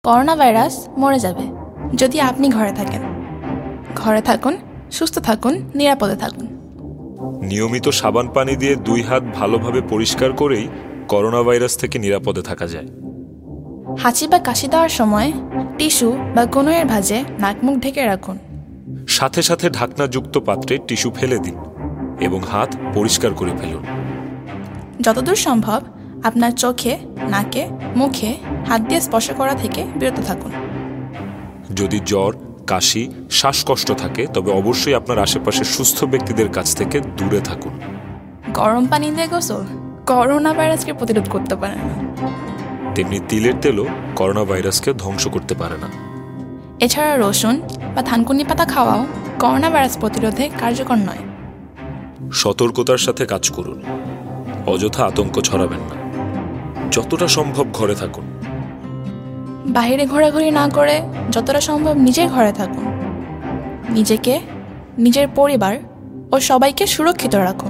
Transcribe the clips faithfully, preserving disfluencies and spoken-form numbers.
Corona virus মরে যাবে যদি আপনি ঘরে থাকেন। ঘরে থাকুন, সুস্থ থাকুন, নিরাপদে থাকুন। নিয়মিত সাবান পানি দিয়ে দুই হাত ভালোভাবে পরিষ্কার করেই করোনা ভাইরাস থেকে নিরাপদে থাকা যায়। হাঁচি বা কাশি দেওয়ার সময় টিস্যু বা কোনোয়ের ভাঁজে নাক মুখ ঢেকে রাখুন। সাথে সাথে ঢাকনাযুক্ত পাত্রে টিস্যু ফেলে দিন এবং হাত পরিষ্কার করে ফেলুন। যতদূর সম্ভব আপনার চোখে, নাকে, মুখে হাত দিয়ে স্পর্শ করা থেকে বিরত থাকুন। যদি জ্বর, কাশি, শ্বাসকষ্ট থাকে তবে অবশ্যই আপনার আশেপাশের সুস্থ ব্যক্তিদের কাছ থেকে দূরে থাকুন। গরম পানি দিয়ে গোসল করোনা ভাইরাসকে প্রতিরোধ করতে পারে না, তেমনি তিলের তেলও করোনা ভাইরাসকে ধ্বংস করতে পারে না। এছাড়া রসুন বা থানকুনি পাতা খাওয়াও করোনা ভাইরাস প্রতিরোধে কার্যকর নয়। সতর্কতার সাথে কাজ করুন, অযথা আতঙ্ক ছড়াবেন না। যতটা সম্ভব ঘরে থাকুন। বাইরে ঘোরাঘুরি না করে যতটা সম্ভব নিজের ঘরে থাকুন। নিজেকে, নিজের পরিবার ও সবাইকে সুরক্ষিত রাখুন।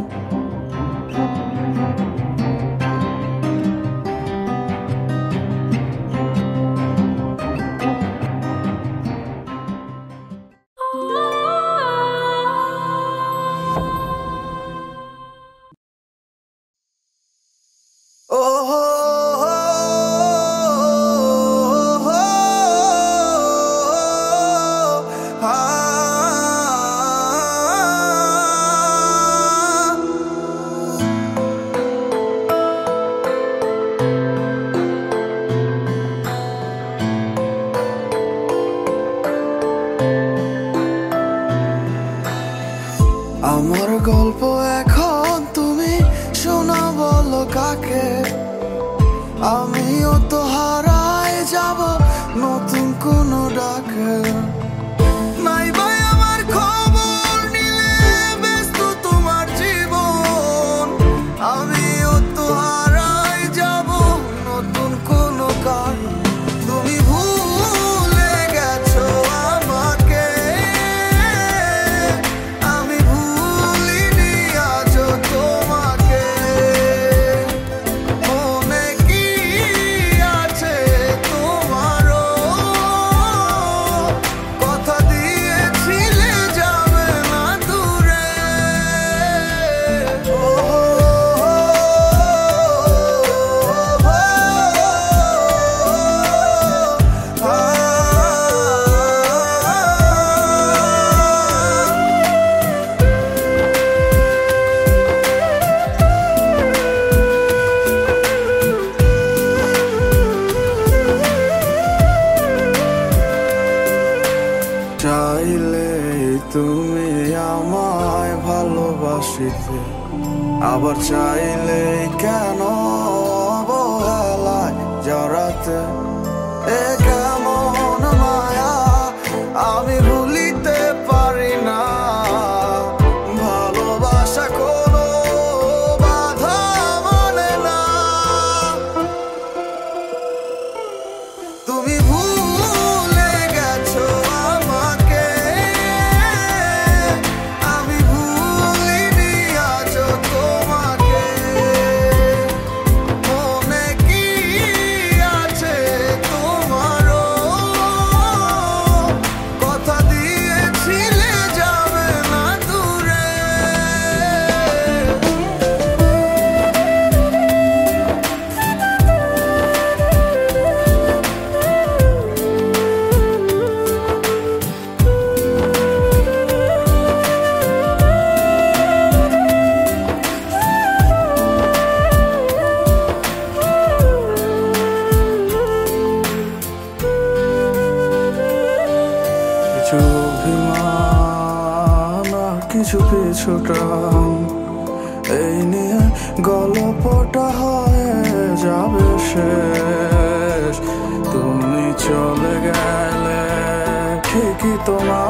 আমার গল্প এখন তুমি শোনা, বলো কাকে? আমিও তো হারায় যাব নতুন কোনো ডাকে। নাই ভাই আমার খবর নিলে ব্যস্ত তোমার জীবন, আমিও তো হারায় যাব নতুন কোনো কারণ। তুমি ভুলে গেছো আমাকে, আমি ভুলিনি আজও তোমাকে। মনে কি আছে তোমারও, কথা দিয়েছিলে যাবে না দূরে। ও চাইলে তুমি আমায় ভালোবাসিতে, আবার চাইলে কেন অবহেলায় জড়াতে। এ কেমন মায়া আমি ভুলিতে পারি না, ভালোবাসা কোনো বাধা মানে না। তুমি ভুলে গেছো আমাকে, আমি ভুলিনি আজও তোমাকে। মনে কি আছে তোমারও, কথা দিয়েছিলে যাবে না দূরে। কিছু অভিমান আর কিছু পিছুটান, এই নিয়ে গল্পটা হয়ে যাবে শেষ। তুমি চলে গেলে ঠিকই তোমার